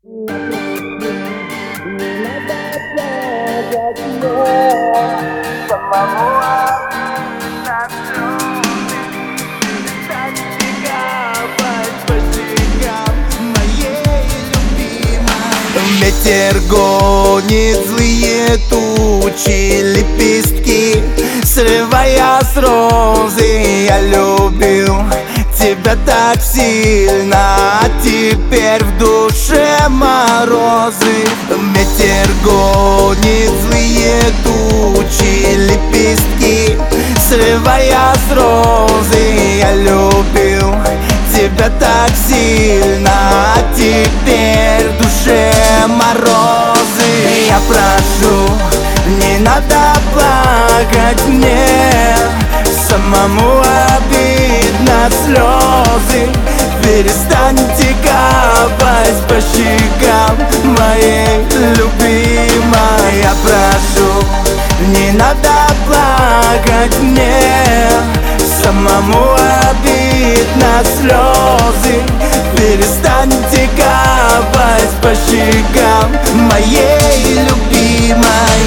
Ветер гонит злые тучи, лепестки срывая с розы. Я любил тебя так сильно, а теперь в душе морозы. Ветер гонит злые тучи, лепестки срывая с розы. Я любил тебя так сильно, а теперь в душе морозы. Я прошу, не надо плакать мне, самому обидно слезы. Перестаньте капать по щекам моей любимой. Я прошу, не надо плакать мне, самому обидно слезы. Перестаньте капать по щекам моей любимой.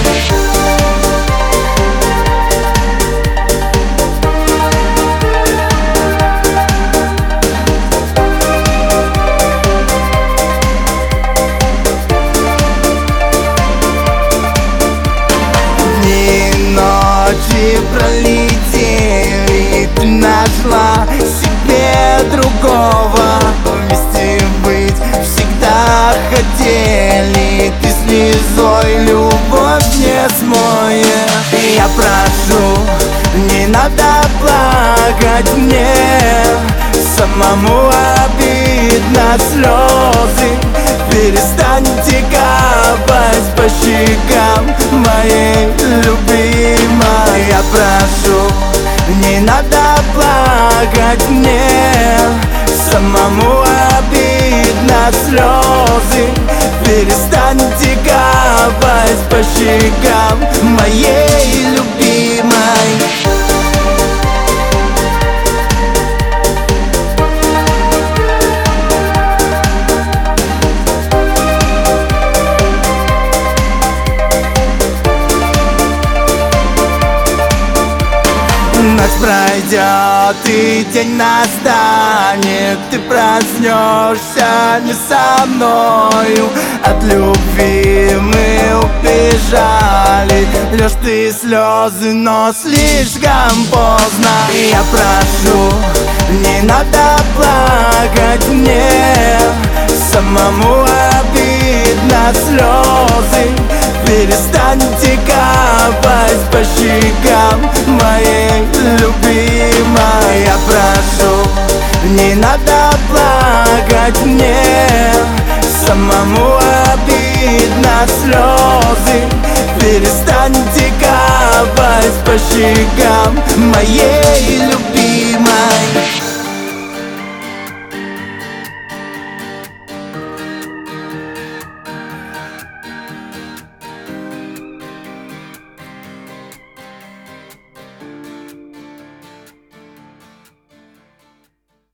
Ночи пролетели, ты нашла себе другого. Вместе быть всегда хотели, ты слезой любовь не смоешь. Я прошу, не надо плакать мне, самому обидно слезы. Перестаньте капать по щекам моей любимой. Я прошу, не надо плакать мне, самому обидно слезы. Перестаньте капать по щекам моей любимой. Ночь пройдет и день настанет, ты проснешься не со мною. От любви мы убежали, льешь ты слезы, но слишком поздно. Я прошу, не надо плакать мне, самому обидно слезы. Перестаньте капать по щекам моей любимой. Я прошу, не надо плакать мне, самому обидно слезы. Перестаньте капать по щекам моей любимой.